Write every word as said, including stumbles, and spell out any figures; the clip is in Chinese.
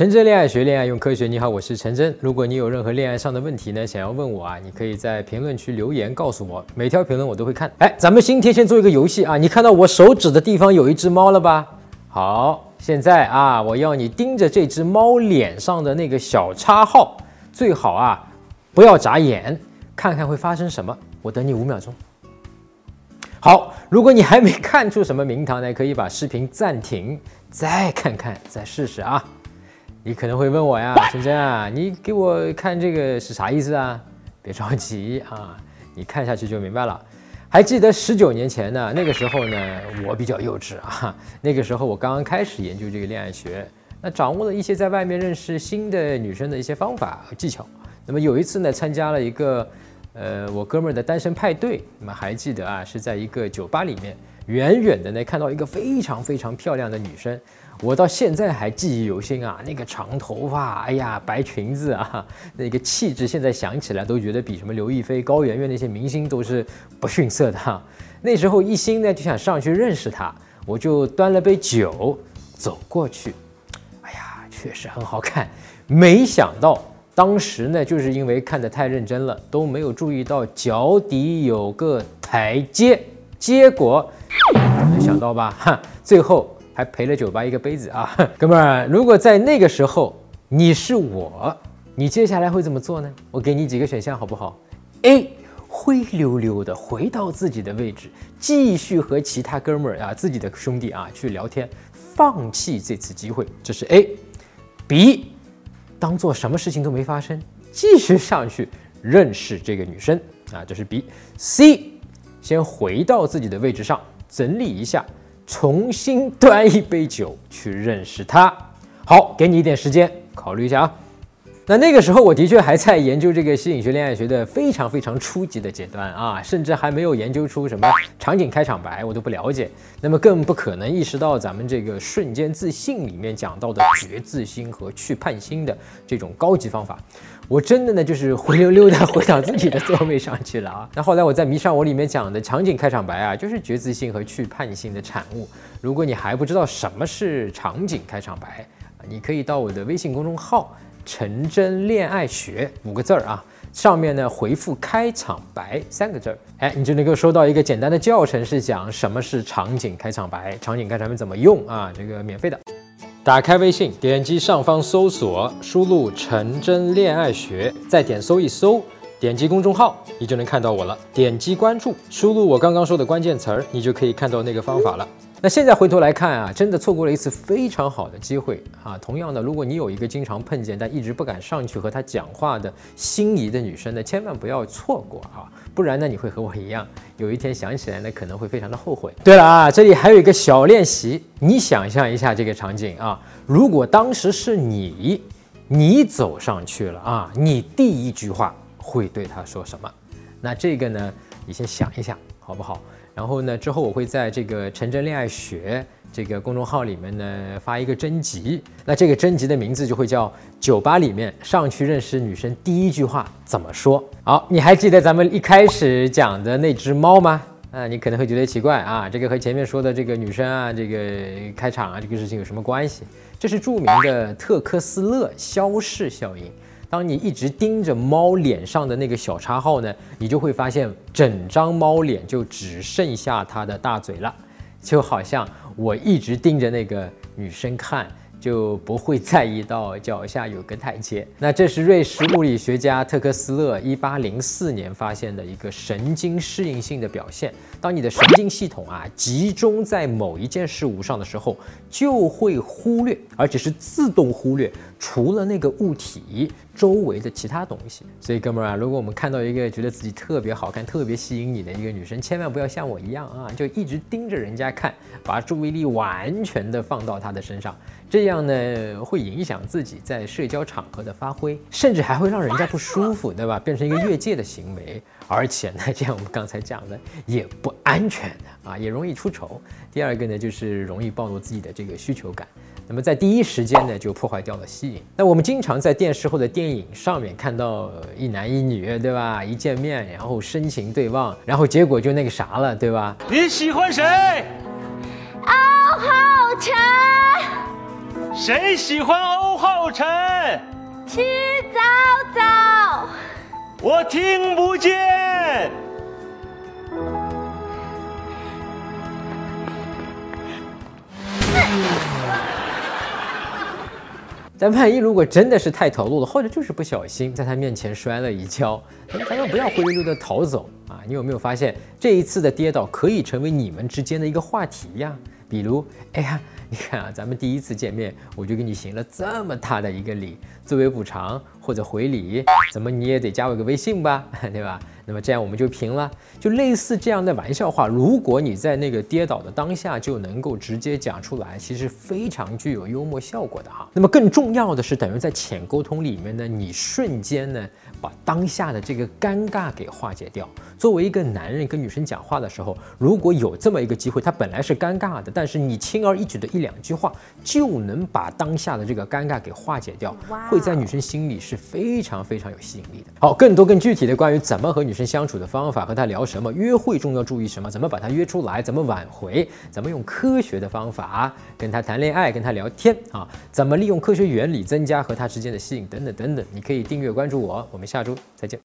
陈真恋爱学，恋爱用科学。你好，我是陈真。如果你有任何恋爱上的问题呢，想要问我啊，你可以在评论区留言告诉我，每条评论我都会看。哎，咱们今天先做一个游戏啊，你看到我手指的地方有一只猫了吧？好，现在啊，我要你盯着这只猫脸上的那个小叉号，最好啊不要眨眼，看看会发生什么。我等你五秒钟。好，如果你还没看出什么名堂呢，可以把视频暂停，再看看，再试试啊。你可能会问我呀，陈真啊，你给我看这个是啥意思啊？别着急啊，你看下去就明白了。还记得十九年前呢，那个时候呢，我比较幼稚啊，那个时候我刚刚开始研究这个恋爱学，那掌握了一些在外面认识新的女生的一些方法和技巧。那么有一次呢，参加了一个呃我哥们儿的单身派对，那么还记得啊，是在一个酒吧里面，远远的呢看到一个非常非常漂亮的女生。我到现在还记忆犹新啊，那个长头发，哎呀，白裙子啊，那个气质，现在想起来都觉得比什么刘亦菲、高圆圆那些明星都是不逊色的哈。那时候一心呢就想上去认识她，我就端了杯酒走过去，哎呀，确实很好看。没想到当时呢，就是因为看得太认真了，都没有注意到脚底有个台阶，结果能想到吧？哈，最后还赔了酒吧一个杯子啊，哥们儿！如果在那个时候你是我，你接下来会怎么做呢？我给你几个选项好不好 ？A. 灰溜溜的回到自己的位置，继续和其他哥们儿啊、自己的兄弟啊去聊天，放弃这次机会，这是 A。B. 当做什么事情都没发生，继续上去认识这个女生啊，这是 B。C. 先回到自己的位置上整理一下。重新端一杯酒去认识他。好，给你一点时间考虑一下啊。那那个时候我的确还在研究这个吸引学、恋爱学的非常非常初级的阶段啊，甚至还没有研究出什么场景开场白，我都不了解。那么更不可能意识到咱们这个瞬间自信里面讲到的觉自心和去判心的这种高级方法。我真的呢就是灰溜溜的回到自己的座位上去了啊。那后来我在迷上我里面讲的场景开场白啊，就是觉自信和去判性的产物。如果你还不知道什么是场景开场白，你可以到我的微信公众号陈真恋爱学五个字儿啊，上面呢回复开场白三个字儿，哎，你就能够收到一个简单的教程，是讲什么是场景开场白，场景开场白怎么用啊，这个免费的。打开微信，点击上方搜索，输入陈真恋爱学，再点搜一搜，点击公众号，你就能看到我了。点击关注，输入我刚刚说的关键词儿，你就可以看到那个方法了。那现在回头来看啊，真的错过了一次非常好的机会啊！同样的，如果你有一个经常碰见但一直不敢上去和她讲话的心仪的女生呢，千万不要错过啊！不然呢，你会和我一样，有一天想起来呢，可能会非常的后悔。对了啊，这里还有一个小练习，你想象一下这个场景啊，如果当时是你，你走上去了啊，你第一句话会对她说什么？那这个呢，你先想一想，好不好？然后呢，之后我会在这个陈真恋爱学这个公众号里面呢发一个征集，那这个征集的名字就会叫酒吧里面上去认识女生第一句话怎么说。好，你还记得咱们一开始讲的那只猫吗？啊，你可能会觉得奇怪啊，这个和前面说的这个女生啊，这个开场啊，这个事情有什么关系？这是著名的特克斯勒消逝效应。当你一直盯着猫脸上的那个小叉号呢，你就会发现整张猫脸就只剩下它的大嘴了，就好像我一直盯着那个女生看，就不会在意到脚下有个台阶。那这是瑞士物理学家特克斯勒一八零四年发现的一个神经适应性的表现。当你的神经系统啊集中在某一件事物上的时候，就会忽略，而且是自动忽略除了那个物体周围的其他东西。所以哥们儿啊，如果我们看到一个觉得自己特别好看、特别吸引你的一个女生，千万不要像我一样啊，就一直盯着人家看，把注意力完全的放到她的身上，这样呢会影响自己在社交场合的发挥，甚至还会让人家不舒服，对吧？变成一个越界的行为。而且呢，就像我们刚才讲的，也不安全的啊，也容易出丑。第二个呢，就是容易暴露自己的这个需求感。那么在第一时间呢，就破坏掉了吸引。那我们经常在电视或者电影上面看到一男一女，对吧？一见面，然后深情对望，然后结果就那个啥了，对吧？ 你喜欢谁？ 欧浩辰。 谁喜欢欧浩辰， 吃早早。 我听不见。 但万一如果真的是太投入了，或者就是不小心在他面前摔了一跤，咱们不要灰溜溜的逃走啊！你有没有发现这一次的跌倒可以成为你们之间的一个话题呀？比如，哎呀，你看啊，咱们第一次见面我就给你行了这么大的一个礼，作为补偿或者回礼，怎么你也得加我个微信吧，对吧？那么这样我们就平了。就类似这样的玩笑话，如果你在那个跌倒的当下就能够直接讲出来，其实非常具有幽默效果的哈。那么更重要的是，等于在浅沟通里面呢，你瞬间呢把当下的这个尴尬给化解掉。作为一个男人跟女生讲话的时候，如果有这么一个机会，他本来是尴尬的，但是你轻而易举的一两句话就能把当下的这个尴尬给化解掉，会在女生心里是非常非常有吸引力的。好，更多更具体的关于怎么和女生相处的方法，和她聊什么，约会中要注意什么，怎么把她约出来，怎么挽回，怎么用科学的方法跟她谈恋爱，跟她聊天啊，怎么利用科学原理增加和她之间的吸引等等等等，你可以订阅关注我，我们下周再见。